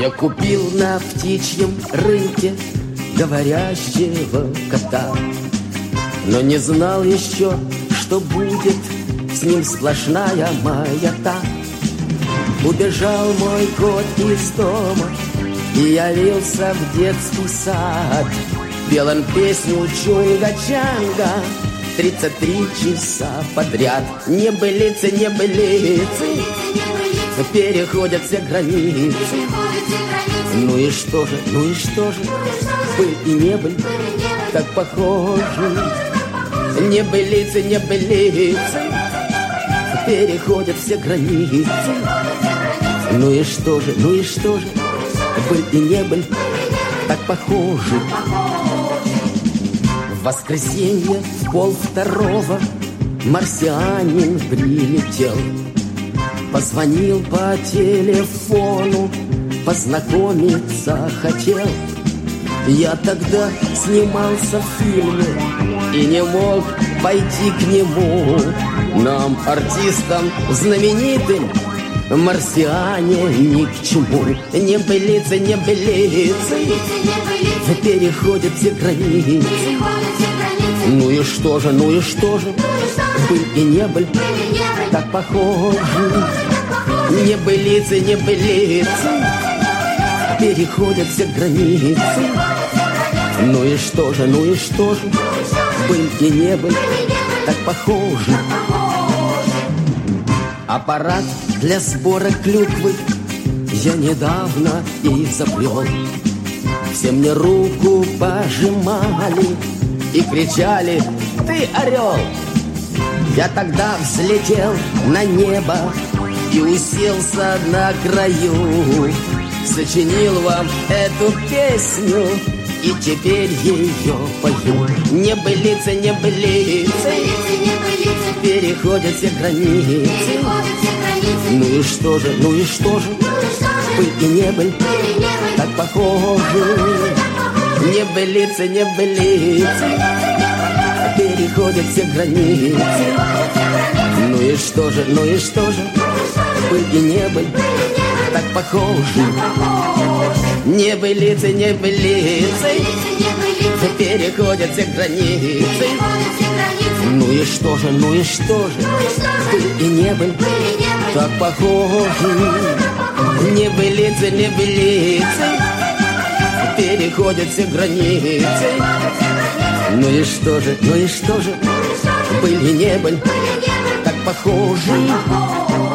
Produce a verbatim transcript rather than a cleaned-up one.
Я купил на птичьем рынке говорящего кота, но не знал еще, что будет с ним сплошная маята. Убежал мой кот из дома и явился в детский сад. Пел он песню чунга-чанга тридцать три часа подряд. Небылицы, небылицы, переходят все границы. Ну и что же, ну и что же, быль и небыль так похожи. Небылицы, небылицы, переходят все границы. Ну и что же, ну и что же, быль и небыль так похожи. В воскресенье в полвторого марсианин прилетел. Позвонил по телефону, познакомиться хотел. Я тогда снимался в фильме и не мог пойти к нему. Нам, артистам знаменитым, марсиане ни к чему. Небылицы, небылицы, переходят все границы. Ну и что же, ну и что же, быль и небыль так похожи. Небылицы, небылицы, переходят все границы. Ну и что же, ну и что же, быль и небыль так похожи. Аппарат для сбора клюквы я недавно изобрел. Все мне руку пожимали и кричали: ты орел! Я тогда взлетел на небо и уселся на краю. Сочинил вам эту песню и теперь ее пою. Небылицы, небылицы, переходят все границы. Ну и что же, ну и что же, быль и небыль так похожи. Небылицы, небылицы, переходят все границы. Ну и что же, ну и что же, быль и небыль так похожи. Небылицы, небылицы, переходят все границы. Ну и что же, ну и что же, быль и небыль так похожи. Небылицы, небылицы, переходят все границы. Ну и что же, ну и что же, быль и небыль так похожи.